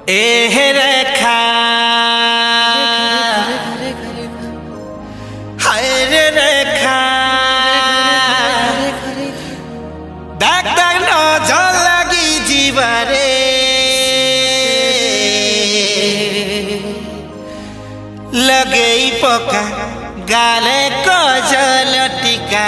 ए रेखा हाय रे रेखा दाग दाग नजर लगी जीवारे लगे पका गाले कजल टिका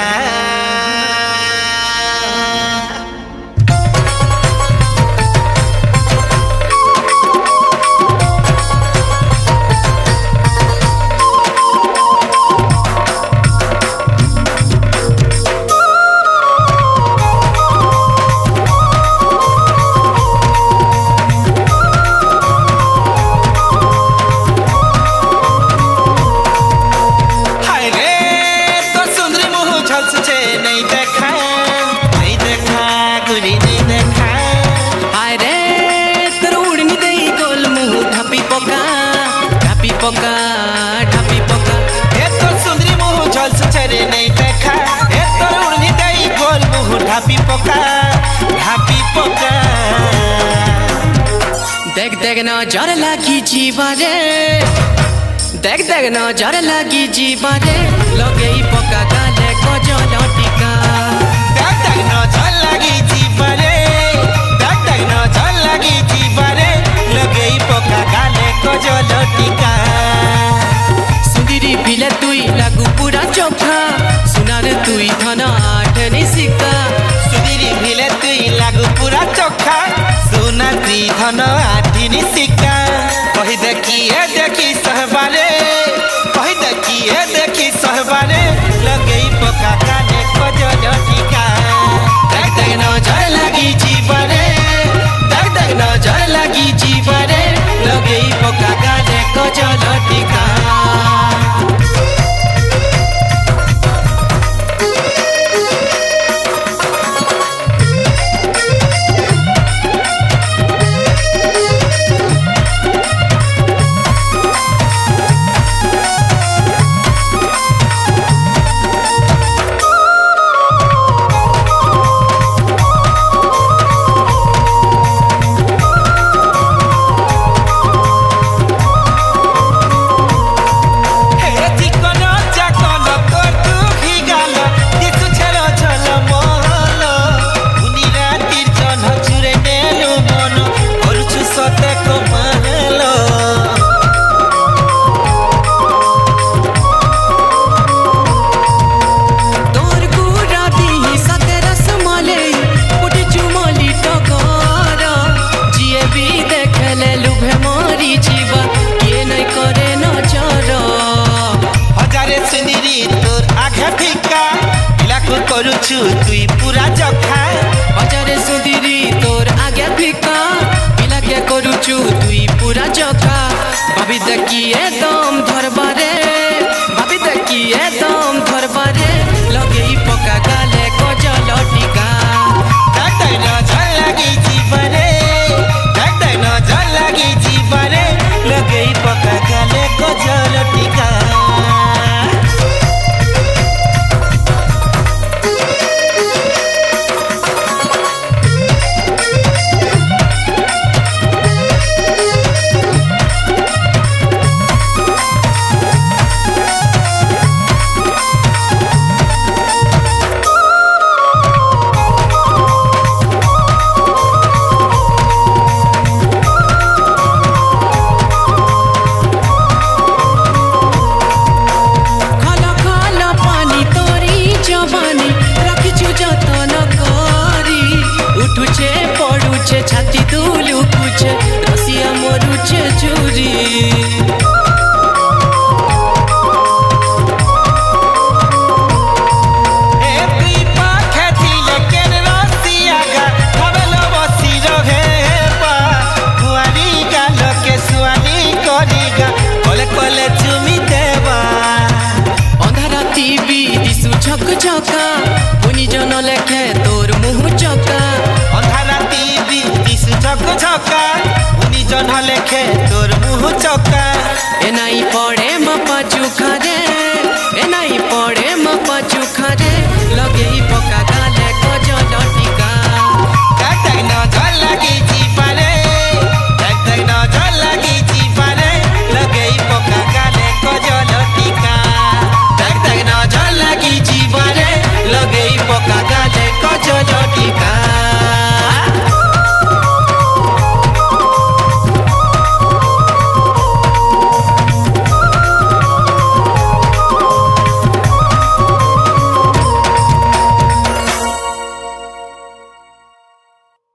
ढापी पोका ए तो सुंदरी मुँह झलस छरे नहीं देखा ए तो उड़नी दई गोल मुँह ढापी पोका देख देख नजर लगी जीवारे देख देख नजर लगी जीवारे लगे पोका गाले कजल टिका देख देख नजर लगी जीवारे देख देख नजर लगी जीवारे लगे पोका गाले कजल टिका पिले तुई लागू पूरा चोखा सुनार तुई धन आठ निशिका सुधीरी भिले तुई लागू पूरा चोखा सुना तुई धन आठ निशिका कही देखी सहबारे कही देखी सहबारे लगे पका काले कजल टिका देख देख नजर लगी जीवारे देख देख नजर लगी जीवारे लगे पका काले कजल टिका करुछु तुई पूरा जखा बजारे सुधीरी तोर आगे फिका पिला के करुछु तुई पूरा जखा भाभी देखिए दम धरबारे भाभी देखिए दम धरबारे लगे पका गाले कजल टिका देख देख नजर लगी जीवारे देख देख नजर लगी जीवारे लगे पका गाले कजल टिका छाती दूलू कुछ रसिया मरुचे चूरी झक झका पुनी जन लेखे तोर मुँह चका अंधारा टीवी दिसु झक झका पुनी जन लेखे तोर मुँह चका ए नाई पड़े